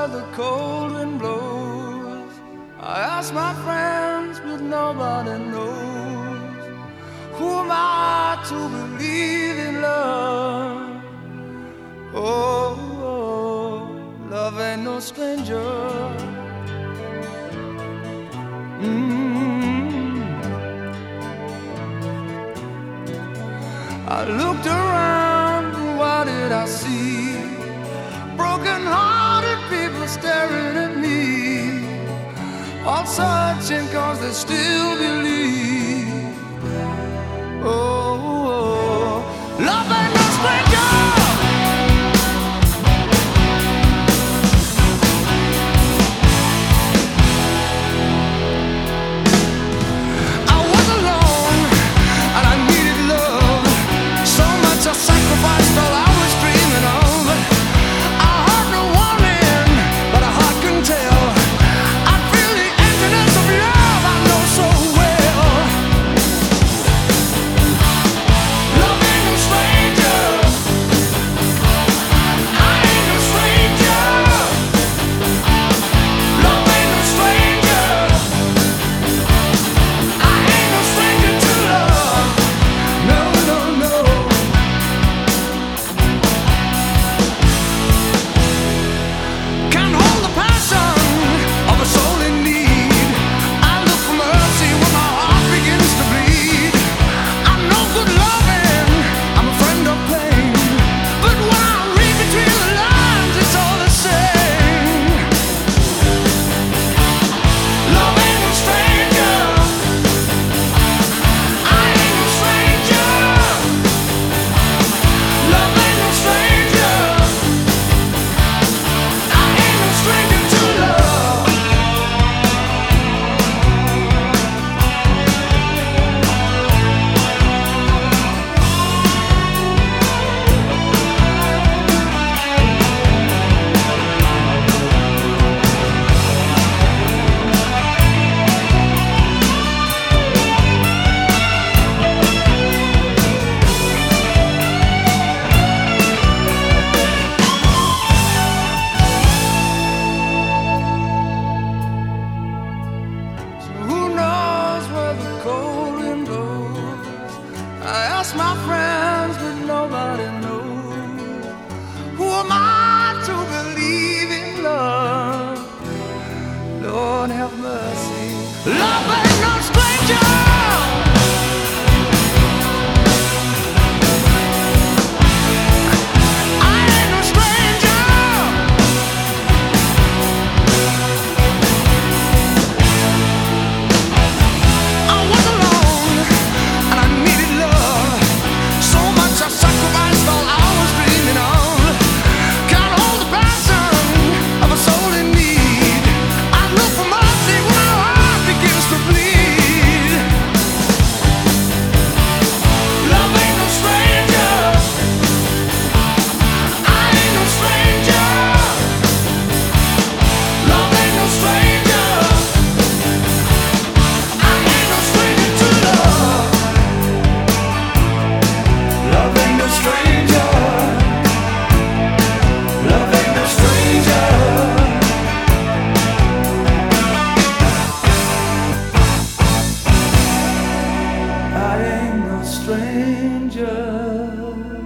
where the cold wind blows. I ask my friends, but nobody knows. Who am I to believe in love? Oh, love ain't no stranger. I looked around, and what did I see? Broken-hearted people staring at me, all searching 'cause they still believe. Oh, love ain't no stranger. I was alone and I needed love, so much I sacrificed all I was dreaming of. I heard no warning, but a heart can tell. I feel the emptiness of love I know so well. Love ain't no stranger. I ain't no stranger. Love ain't no stranger. I ain't no stranger to love. No, no, no. Can't hold the passion of a soul in need. I look for mercy when my heart begins to bleed. I'm no good loving, I'm a friend of pain, but when I read between the lines, it's all the same. Love ain't no stranger. I ain't no stranger. Love ain't no stranger. I ain't no stranger to love. So who knows where the cold wind blows? I ask my friends, but nobody knows. Who am I to believe in love? Lord have mercy. Love ain't no stranger. I ain't no stranger. I was alone and I needed love, so much I sacrificed all I was dreaming of. Can't hold the passion of a soul in need. I look for mercy when my heart begins to bleed. Love ain't no stranger. I ain't no stranger. Love ain't no stranger. I ain't no stranger to love. Love ain't no stranger. Love ain't no stranger. I ain't no stranger.